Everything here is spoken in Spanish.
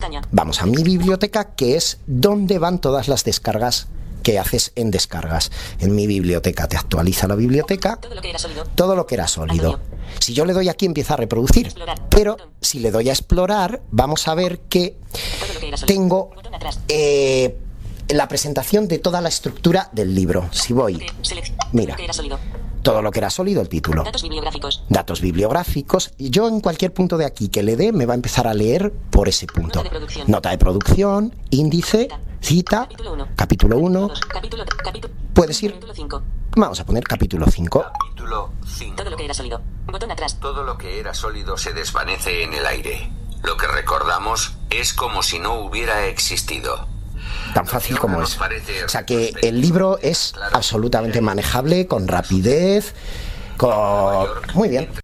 Pestaña. Vamos a mi biblioteca, que es donde van todas las descargas que haces en descargas. En mi biblioteca te actualiza la biblioteca. Todo lo que era sólido. Todo lo que era sólido. Antonio. Si yo le doy aquí empieza a reproducir. Explorar. Pero Botón. si le doy a explorar, vamos a ver que Todo lo que era sólido. tengo Botón atrás. la presentación de toda la estructura del libro. Si voy, mira, Todo lo que era sólido. todo lo que era sólido, el título. Datos bibliográficos. Datos bibliográficos. Y yo en cualquier punto de aquí que le dé me va a empezar a leer por ese punto. Nota de producción. Nota de producción, índice, cita, Capítulo 1. capítulo 1. Capítulo. Puedes ir, Capítulo 5. vamos a poner capítulo 5. Capítulo 5. Todo lo que era sólido. Botón atrás. Todo lo que era sólido se desvanece en el aire. Lo que recordamos es como si no hubiera existido. Tan fácil como es. O sea que el libro es absolutamente manejable, con rapidez, con... Muy bien.